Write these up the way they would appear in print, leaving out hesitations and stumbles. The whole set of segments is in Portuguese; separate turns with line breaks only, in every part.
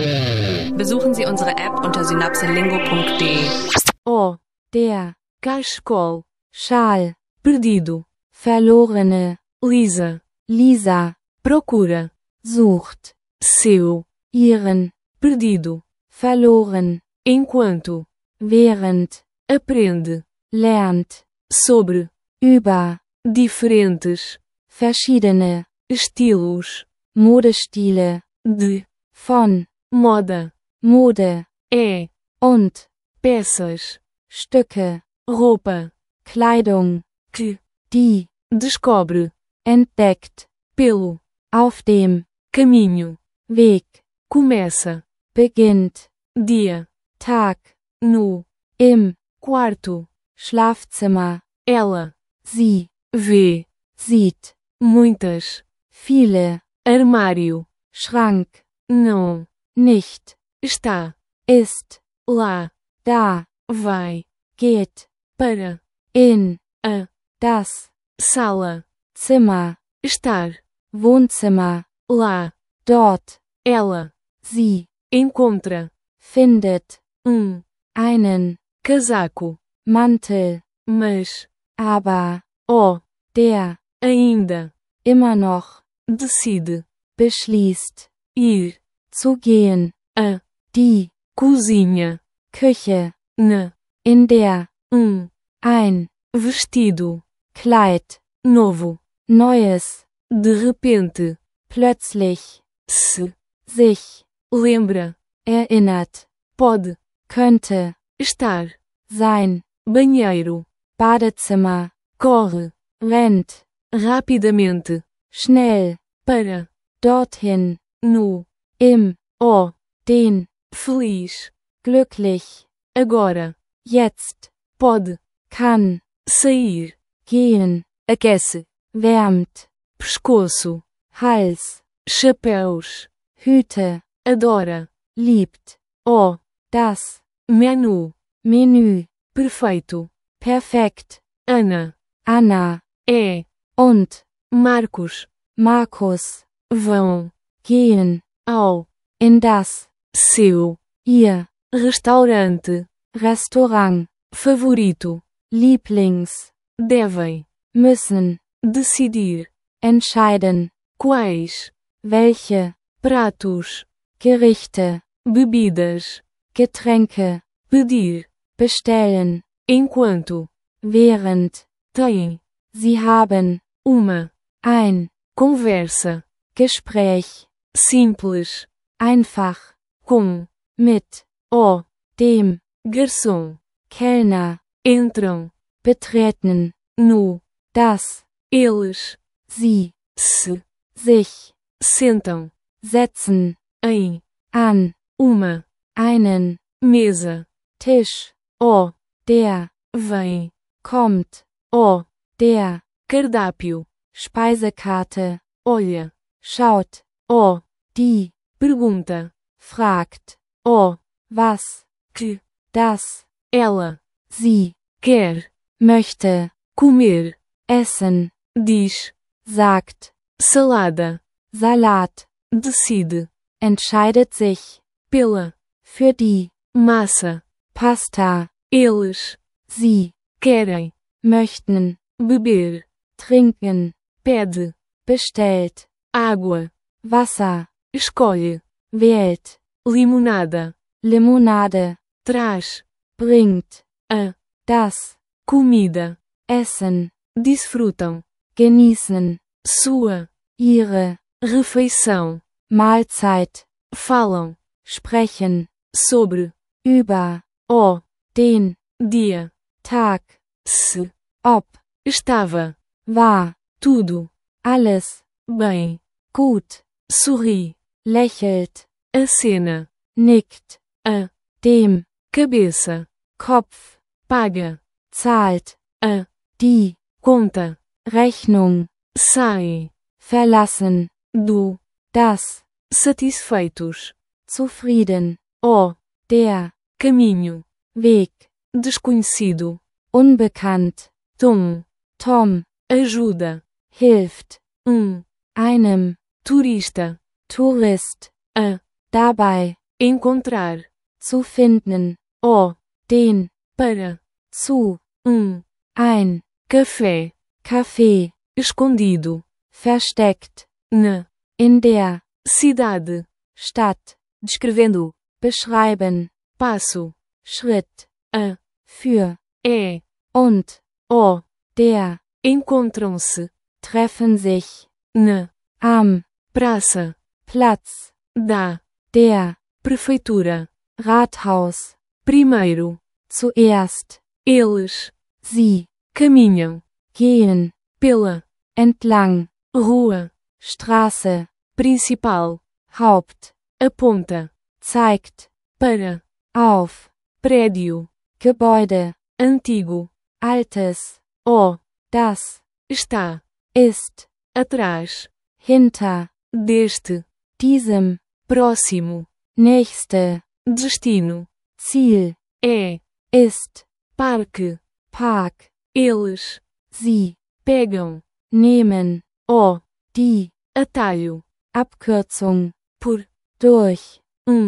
Besuchen Sie unsere App unter synapselingo.de.
O, der, Cachecol, Schal, perdido, verlorene, Lisa, Lisa, procura, sucht, seu, ihren, perdido, verloren, enquanto, während, aprende, lernt, sobre, über, diferentes, verschiedene, estilos, Modestile, de, von, moda, Mode, und, peças, Stücke, roupa, Kleidung, que, die, descobre, entdeckt, pelo, auf dem, caminho, Weg, começa, beginnt, dia, Tag, no, im, quarto, Schlafzimmer, ela, sie, vê, sieht, muitas, viele, armário, Schrank, não, nicht, está, ist, lá, da, vai, geht, para, in, a, das, sala, Zimmer, estar, Wohnzimmer, lá, dort, ela, sie, encontra, findet, einen, casaco, Mantel, mas, aber, der, ainda, immer noch, decide, beschließt, ir, zu gehen, a, die, cozinha, Küche, na, in der, ein, vestido, Kleid, novo, neues, de repente, plötzlich, se, sich, lembra, erinnert, pode, könnte, estar, sein, banheiro, Badezimmer, corre, rennt, rapidamente, schnell, para, dorthin, no, im, den, feliz, glücklich, agora, jetzt, pode, kann, sair, gehen, aquece, wärmt, pescoço, Hals, chapéus, Hüte, adora, liebt, das, Menu, Menü, perfeito, perfekt, Anna, und, Marcos, vão, gehen, ao, in das, seu, ihr, restaurante, Restaurant, favorito, Lieblings, devem, müssen, decidir, entscheiden, quais, welche, pratos, Gerichte, bebidas, Getränke, pedir, bestellen, enquanto, während, têm, sie haben, uma, ein, conversa, Gespräch, simples, einfach, com, mit, dem, garçom, Kellner, entram, betreten, no, das, eles, sie, se, sich, sentam, setzen, em, an, uma, einen, mesa, Tisch, der, vem, kommt, der, cardápio, Speisekarte, olha, schaut, die, pergunta, fragt, was, que, das, ela, sie, quer, möchte, comer, essen, diz, sagt, salada, Salat, decide, entscheidet sich, pela, für die, massa, Pasta, eles, sie, querem, möchten, beber, trinken, pede, bestellt, água, Wasser, escolhe, wählt, limonada, Limonade, traz, bringt, das, comida, essen, desfrutam, genießen, sua, ihre, refeição, Mahlzeit, falam, sprechen, sobre, über, den, dia, Tag, se, ob, estava, war, tudo, alles, bem, gut, sorri, lächelt, acena, nickt, dem, cabeça, Kopf, paga, zahlt, die, conta, Rechnung, sai, verlassen, do, das, satisfeitos, zufrieden, der, caminho, Weg, desconhecido, unbekannt, Tom, ajuda, hilft, einem, turista, Tourist, dabei,
encontrar,
zu finden,
o,
den,
para,
zu,
ein, café,
Kaffee,
escondido,
versteckt,
na,
in der,
cidade,
Stadt,
descrevendo,
beschreiben,
passo,
Schritt,
a,
für,
und, o,
der,
encontram-se,
treffen sich,
na,
am,
praça,
Platz,
da,
der,
prefeitura,
Rathaus,
primeiro,
zuerst,
eles,
sie,
caminham,
gehen,
pela,
entlang,
rua,
Straße,
principal,
Haupt,
aponta,
zeigt,
para,
auf,
prédio,
Gebäude,
antigo,
altes,
o,
das,
está,
ist,
atrás,
hinter,
deste,
diesem,
próximo,
nächste,
destino,
Ziel, ist,
parque,
Park,
eles,
sie,
pegam,
nehmen,
o,
die,
atalho,
Abkürzung,
por,
durch,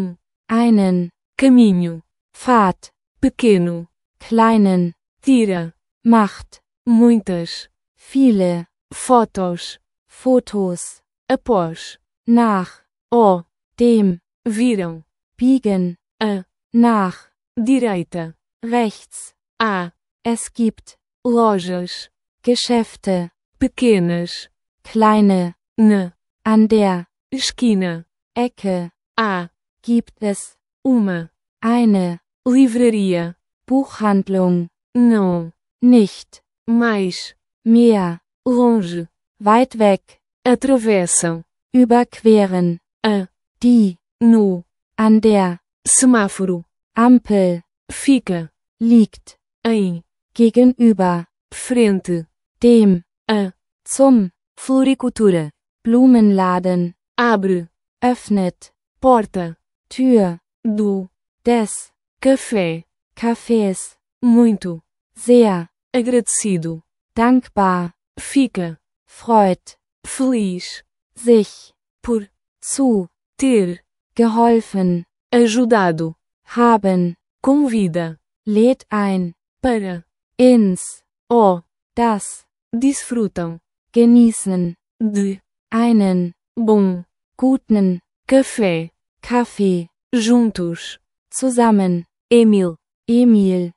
einen,
caminho, Pfad,
pequeno,
kleinen,
tira,
macht,
muitas,
viele,
fotos,
Fotos,
após,
nach,
o,
dem,
viram,
biegen,
a,
nach,
direita,
rechts,
há,
es gibt,
lojas,
Geschäfte,
pequenas,
kleine,
na,
an der,
esquina,
Ecke,
há,
gibt es,
uma,
eine,
livraria,
Buchhandlung,
não,
nicht,
mais,
mehr,
longe,
weit weg,
atravessam,
überqueren,
a,
die,
no,
an der,
semáforo,
Ampel,
fica,
liegt,
em,
gegenüber,
frente,
dem,
a,
zum,
floricultura,
Blumenladen,
abre,
öffnet,
porta,
Tür,
do,
des,
café,
Cafés,
muito,
sehr,
agradecido,
dankbar,
fica,
freut,
feliz,
sich,
por,
zu,
ter,
geholfen,
ajudado,
haben,
convida,
lädt ein,
para,
ins,
o,
das,
desfrutam,
genießen,
de,
einen,
bom,
guten,
café,
Kaffee,
juntos,
zusammen,
Emil,
Emil,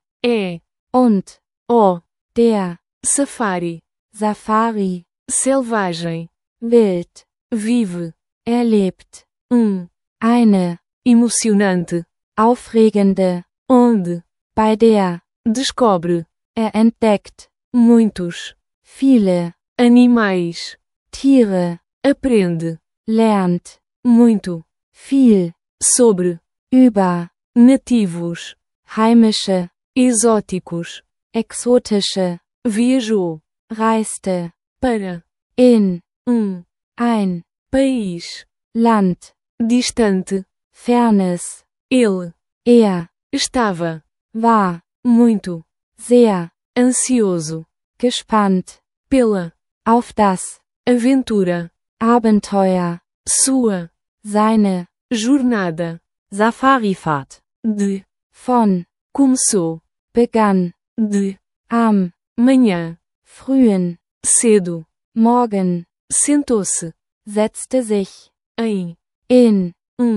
und,
o,
der,
safari,
Safari,
selvagem,
wild,
vive,
erlebt, eine,
emocionante,
aufregende,
onde,
bei der,
descobre,
entdeckt,
muitos,
viele,
animais,
Tiere,
aprende,
lernt,
muito,
viel,
sobre,
über,
nativos,
heimische,
exóticos,
exotische,
viajou,
reiste,
para,
in, ein,
país,
Land,
distante,
fernes,
ele,
estava,
estava,
war,
muito,
sehr,
ansioso,
gespannt,
pela,
auf das,
aventura,
Abenteuer,
sua,
seine,
jornada,
Safarifahrt,
de,
von,
começou,
begann,
de,
am,
manhã,
frühen,
cedo,
Morgen,
sentou-se,
setzte sich,
em,
in,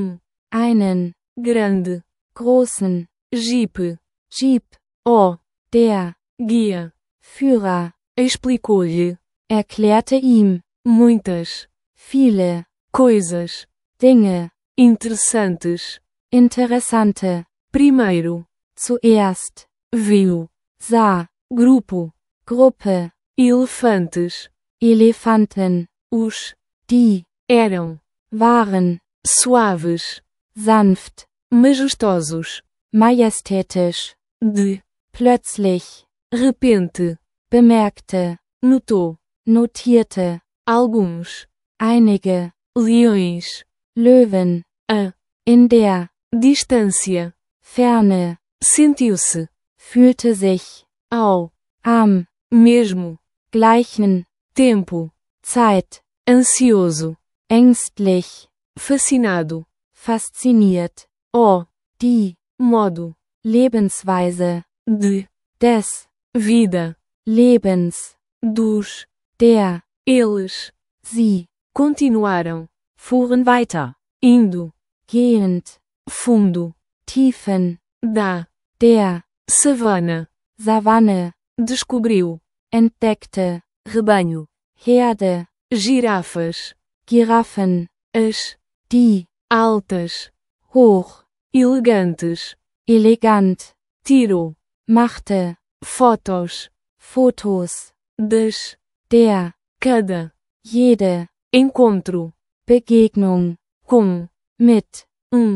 einen,
einen,
grande,
großen,
Jeep,
Jeep,
o,
der,
guia,
Führer,
explicou-lhe,
erklärte ihm,
muitas,
viele,
coisas,
Dinge,
interessantes,
interessante,
primeiro,
zuerst,
viu,
sah,
grupo,
Gruppe,
elefantes,
Elefanten,
os,
die,
eram,
waren,
suaves,
sanft,
majestosos,
majestätisch,
de,
plötzlich,
repente,
bemerkte,
notou,
notierte,
alguns,
einige,
leões,
Löwen,
a,
in der,
distância,
Ferne,
sentiu-se,
fühlte sich,
ao,
am,
mesmo,
gleichen,
tempo,
Zeit,
ansioso,
ängstlich,
fascinado,
fasziniert,
O.
Die.
Modo.
Lebensweise.
De.
Des.
Vida.
Lebens.
Dos.
Der.
Eles.
Sie.
Continuaram.
Fuhren weiter.
Indo.
Gehend.
Fundo.
Tiefen.
Da.
Der.
Savana.
Savanne.
Descobriu.
Entdeckte.
Rebanho.
Herde.
Girafas.
Giraffen.
As.
Die.
Altas.
Hoch.
Elegantes.
Elegant.
Tirou.
Machte.
Fotos.
Fotos.
Das.
Der.
Cada.
Jede.
Encontro.
Begegnung.
Com.
Mit.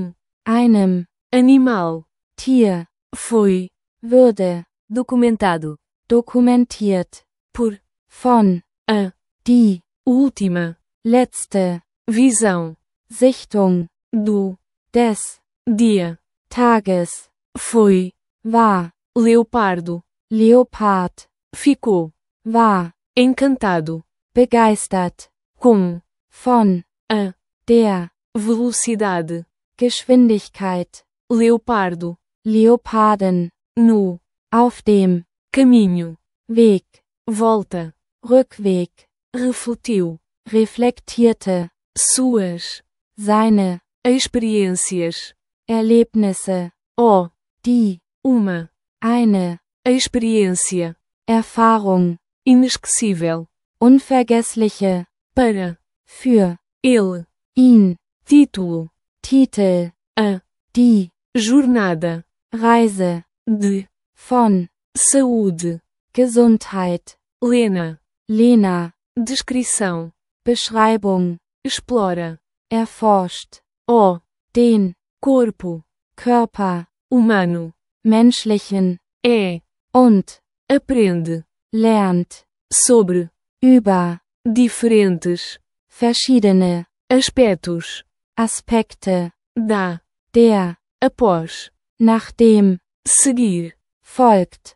Einem. Animal.
Tier.
Foi.
Würde.
Documentado.
Dokumentiert.
Por.
Von.
A.
Die.
Última.
Letzte.
Visão.
Sichtung.
Do.
Des.
Dia.
Tages.
Foi.
War.
Leopardo.
Leopard.
Ficou.
War.
Encantado.
Begeistert.
Com.
Von.
A.
Der.
Velocidade.
Geschwindigkeit.
Leopardo.
Leoparden.
No.
Auf dem.
Caminho.
Weg.
Volta.
Rückweg.
Refletiu.
Reflektierte.
Suas.
Seine.
Experiências.
Erlebnisse.
Oh.
Die.
Uma.
Eine.
Experiência.
Erfahrung.
Inesquecível.
Unvergessliche.
Para.
Für.
Ele.
Ihn.
Título.
Titel.
A.
Die.
Jornada.
Reise.
De.
Von.
Saúde.
Gesundheit.
Lena.
Lena.
Descrição.
Beschreibung.
Explora.
Erforscht.
O.
Den.
Corpo.
Körper.
Humano.
Menschlichen.
É.
Und.
Aprende.
Lernt.
Sobre.
Über.
Diferentes.
Verschiedene.
Aspectos.
Aspekte.
Da.
Der.
Após.
Nachdem.
Seguir.
Folgt.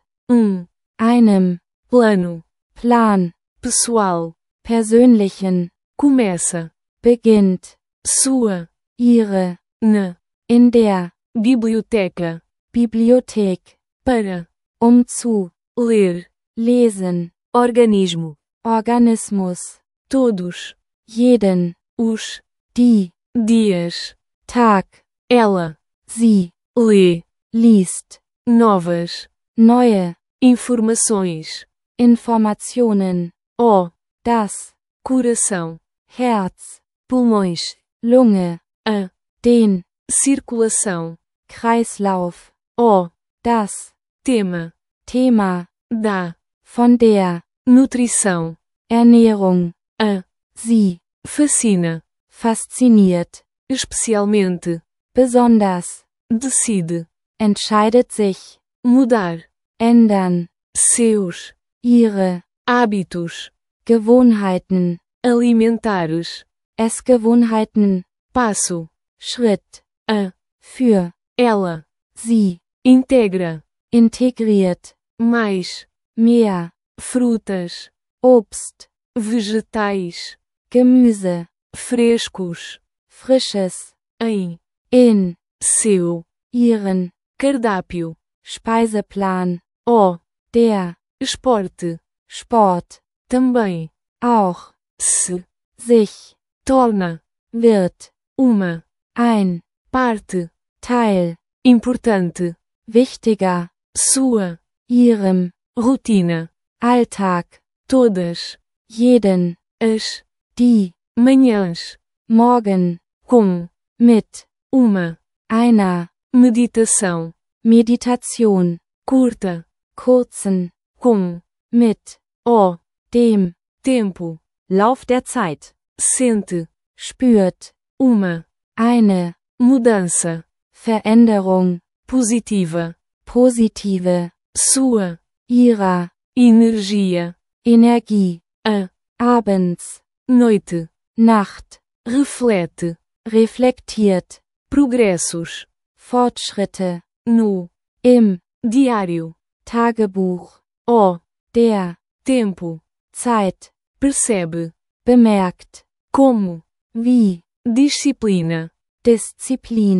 Einem.
Plano.
Plan.
Pessoal.
Persönlichen.
Começa.
Beginnt.
Sua.
Ihre.
Na.
In der.
Biblioteca.
Bibliothek.
Para.
Zu.
Ler.
Lesen.
Organismo.
Organismus.
Todos.
Jeden.
Os.
Die.
Dias.
Tag.
Ela.
Sie.
Lê.
Liest.
Novas.
Neue.
Informações.
Informationen.
O.
Das.
Coração.
Herz.
Pulmões.
Lunge.
A.
Den.
Circulação.
Kreislauf.
O.
Das.
Tema.
Thema.
Da.
Von der.
Nutrição.
Ernährung.
A.
Sie.
Fascina.
Fasziniert.
Especialmente.
Besonders.
Decide.
Entscheidet sich.
Mudar.
Ändern.
Seus.
Ihre.
Hábitos.
Gewohnheiten.
Alimentares.
Essgewohnheiten.
Passo.
Schritt.
A.
Für.
Ela.
Sie.
Integra.
Integriert.
Mais.
Mehr.
Frutas.
Obst.
Vegetais.
Gemüse.
Frescos.
Frisches.
Em.
In.
Seu.
Ihren.
Cardápio.
Speiseplan.
O.
Der.
Esporte.
Sport.
Também.
Auch.
Se.
Sich.
Torna.
Wird.
Uma.
Ein.
Parte.
Teil.
Importante.
Wichtiger.
Sua.
Ihrem.
Rotina.
Alltag.
Todas.
Jeden.
As.
Die.
Manhãs.
Morgen.
Com.
Mit.
Uma.
Einer.
Meditação.
Meditation.
Curta.
Kurzen.
Com.
Mit.
O.
Dem.
Tempo.
Lauf der Zeit.
Sente.
Spürt.
Uma.
Eine.
Mudança.
Veränderung.
Positiva.
Positive.
Sua.
Ihrer.
Energia.
Energie.
A.
Abends.
Noite.
Nacht.
Reflete.
Reflektiert.
Progressos.
Fortschritte.
No.
Im.
Diário.
Tagebuch.
O.
Der.
Tempo.
Zeit.
Percebe.
Bemerkt.
Como.
Wie.
Disciplina.
Disziplin.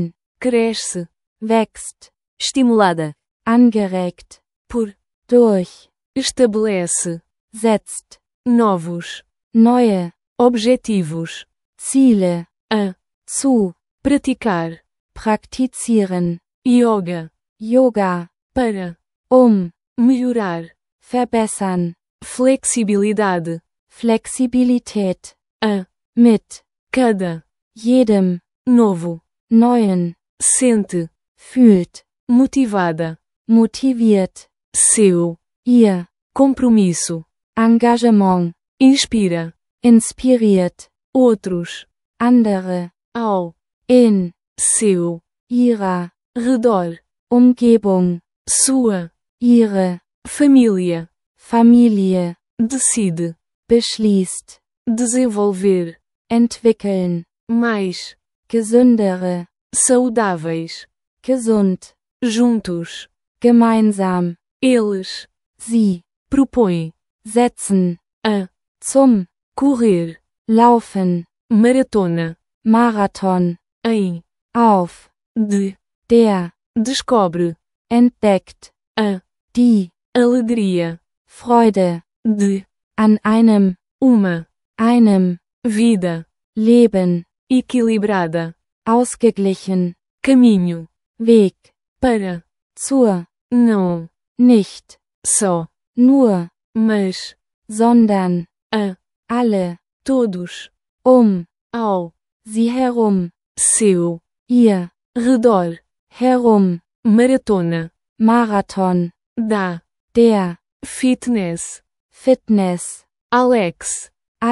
cresce,
wächst,
estimulada,
angeregt,
por,
durch,
estabelece,
setzt,
novos,
neue,
objetivos,
Ziele,
a,
zu,
praticar,
praktizieren,
yoga,
Yoga,
para,
melhorar, verbessern,
flexibilidade,
Flexibilität,
a,
mit,
cada,
jedem,
novo,
neuen,
sente,
fühlt,
motivada,
motiviert,
seu,
ihr,
compromisso,
Engagement,
inspira,
inspiriert,
outros,
andere,
ao,
in,
seu,
ihrer,
redor,
Umgebung,
sua,
ihre,
família,
Familie,
decide,
beschließt,
desenvolver,
entwickeln,
mais,
gesündere,
saudáveis,
gesund,
juntos,
gemeinsam,
eles,
sie,
propõe,
setzen,
a,
zum,
correr,
laufen,
maratona,
Marathon,
em,
auf,
de,
der,
descobre,
entdeckt,
a,
die,
alegria,
Freude,
de,
an einem,
einem, vida,
Leben,
equilibrada,
ausgeglichen,
caminho,
Weg,
para,
zur,
não,
nicht,
só,
nur,
mas,
sondern,
a,
alle,
todos,
ao, sie herum,
seu,
ihr,
redor,
herum,
maratona,
Marathon,
da,
der,
fitness,
Fitness,
Alex,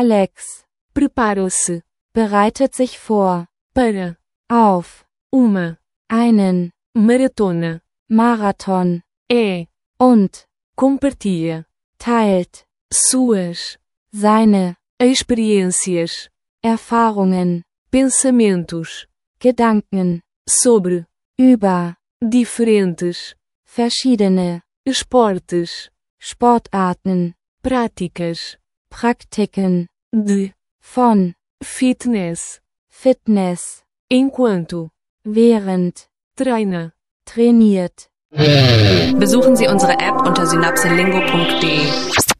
prepara-se,
bereitet sich vor,
para,
auf,
einen, maratona,
Marathon, und,
compartilha,
teilt,
suas,
seine,
experiências,
Erfahrungen,
pensamentos,
Gedanken,
sobre,
über,
diferentes,
verschiedene,
esportes,
Sportarten,
práticas,
Praktiken,
de,
von,
fitness,
Fitness,
enquanto,
während,
treina.
trainiert.
Besuchen Sie unsere App unter synapselingo.de.